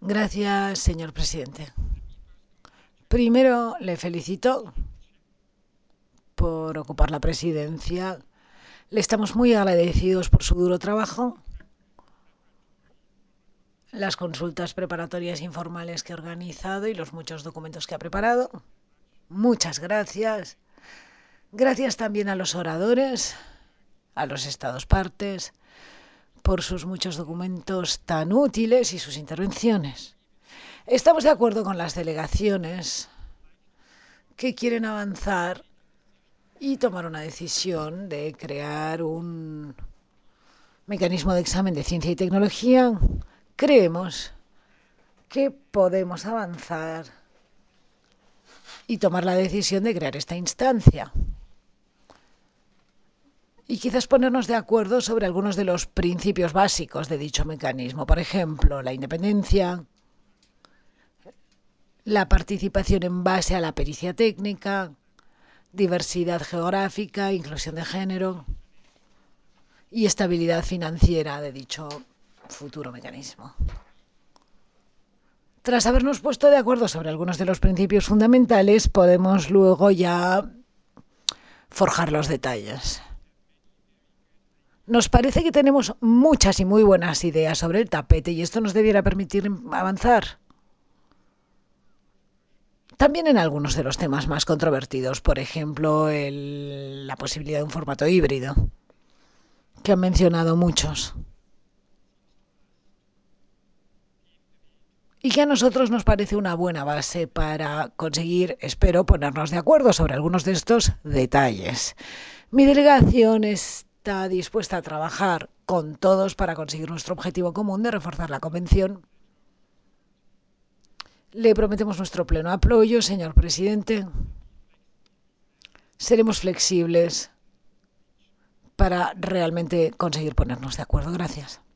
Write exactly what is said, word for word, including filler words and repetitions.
Gracias, señor presidente. Primero, le felicito por ocupar la presidencia. Le estamos muy agradecidos por su duro trabajo, las consultas preparatorias informales que ha organizado y los muchos documentos que ha preparado. Muchas gracias. Gracias también a los oradores, a los estados partes, por sus muchos documentos tan útiles y sus intervenciones. Estamos de acuerdo con las delegaciones que quieren avanzar y tomar una decisión de crear un mecanismo de examen de ciencia y tecnología. Creemos que podemos avanzar y tomar la decisión de crear esta instancia. Y quizás ponernos de acuerdo sobre algunos de los principios básicos de dicho mecanismo. Por ejemplo, la independencia, la participación en base a la pericia técnica, diversidad geográfica, inclusión de género y estabilidad financiera de dicho futuro mecanismo. Tras habernos puesto de acuerdo sobre algunos de los principios fundamentales, podemos luego ya forjar los detalles. Nos parece que tenemos muchas y muy buenas ideas sobre el tapete y esto nos debiera permitir avanzar. También en algunos de los temas más controvertidos, por ejemplo, el, la posibilidad de un formato híbrido, que han mencionado muchos. Y que a nosotros nos parece una buena base para conseguir, espero, ponernos de acuerdo sobre algunos de estos detalles. Mi delegación está dispuesta a trabajar con todos para conseguir nuestro objetivo común de reforzar la Convención. Le prometemos nuestro pleno apoyo, señor presidente. Seremos flexibles para realmente conseguir ponernos de acuerdo. Gracias.